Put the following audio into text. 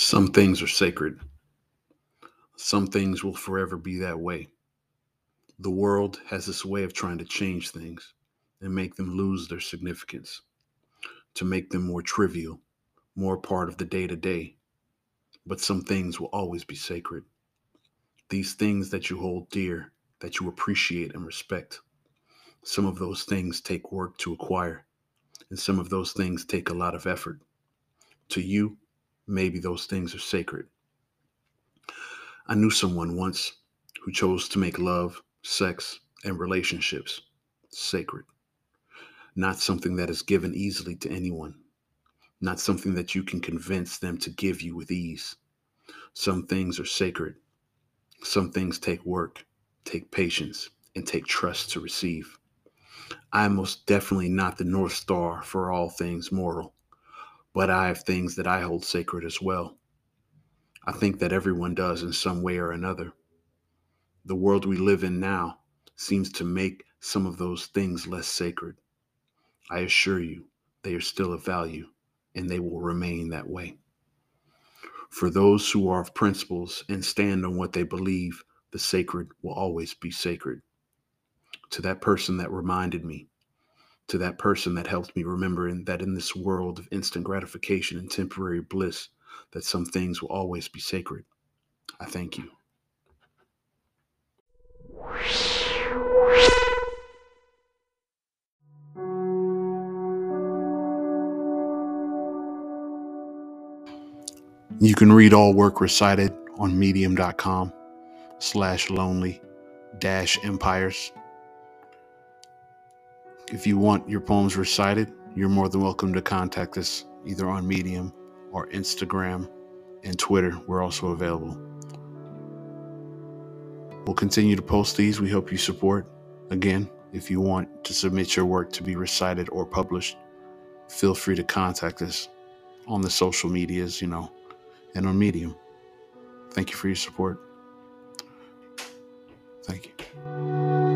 Some things are sacred. Some things will forever be that way. The world has this way of trying to change things and make them lose their significance, to make them more trivial, more part of the day to day. But some things will always be sacred. These things that you hold dear, that you appreciate and respect. Some of those things take work to acquire, and some of those things take a lot of effort. To you, maybe those things are sacred. I knew someone once who chose to make love, sex, and relationships sacred, not something that is given easily to anyone, not something that you can convince them to give you with ease. Some things are sacred. Some things take work, take patience, and take trust to receive. I am most definitely not the North Star for all things moral, but I have things that I hold sacred as well. I think that everyone does in some way or another. The world we live in now seems to make some of those things less sacred. I assure you, they are still of value, and they will remain that way. For those who are of principles and stand on what they believe, the sacred will always be sacred. To that person that reminded me, to that person that helped me remember that in this world of instant gratification and temporary bliss, that some things will always be sacred, I thank you. You can read all work recited on medium.com/lonely-empires. If you want your poems recited, you're more than welcome to contact us either on Medium or Instagram and Twitter. We're also available. We'll continue to post these. We hope you support. Again, if you want to submit your work to be recited or published, feel free to contact us on the social medias, and on Medium. Thank you for your support. Thank you.